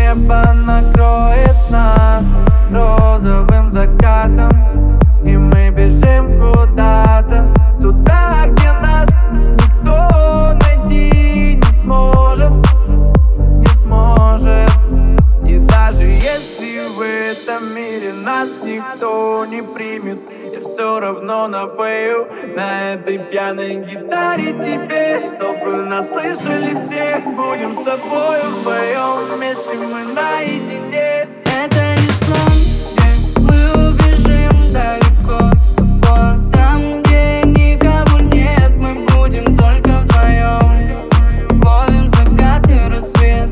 небо накроет нас розовым закатом, и мы бежим куда-то, туда, где нас никто найти не сможет, не сможет. И даже если в этом мире нас никто не примет, я все равно напою на этой пьяной гитаре тебе, чтобы нас слышали все. Будем с тобой вдвоем, вместе мы наедине. Это не сон, где мы убежим далеко с тобой. Там, где никого нет, мы будем только вдвоем. Ловим закат и рассвет,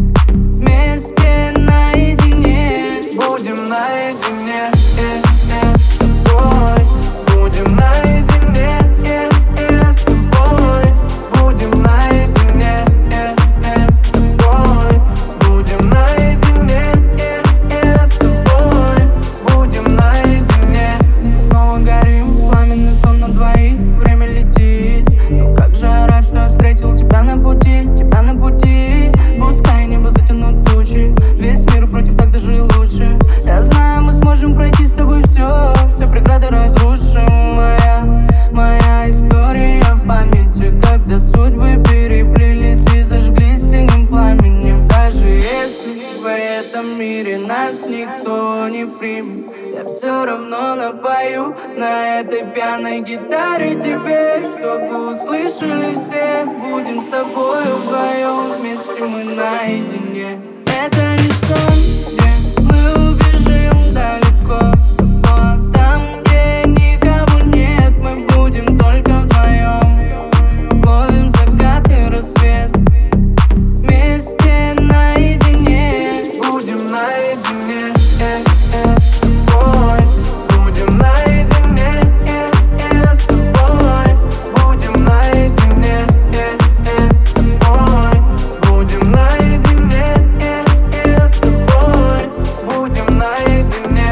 вместе наедине. Будем наедине, с тобой. Будем наедине, с тобой. Будем наедине, с тобой. Будем наедине, с тобой. Будем наедине. Снова горим, пламенный сон на двоих. Время летит, но как же я рад, что я встретил тебя на пути, тебя на пути. Пускай небо затянут тучи, весь мир против, так даже лучше. Я знаю, мы сможем пройти с тобой все преграды разрушим. Моя история в памяти, когда судьбы переплелись и зажглись синим пламенем. Даже если в этом мире нас никто не примет, я все равно напою на этой пьяной гитаре тебе, чтобы услышали все. Будем с тобой вдвоем, вместе мы наедине. Это не сон, где мы убежим далеко с тобой. Там, где никого нет, мы будем только вдвоем. Ловим закат и рассвет, вместе наедине. Будем наедине, с тобой. Будем наедине, с тобой. Будем наедине, с тобой. Будем наедине, с тобой. Будем наедине.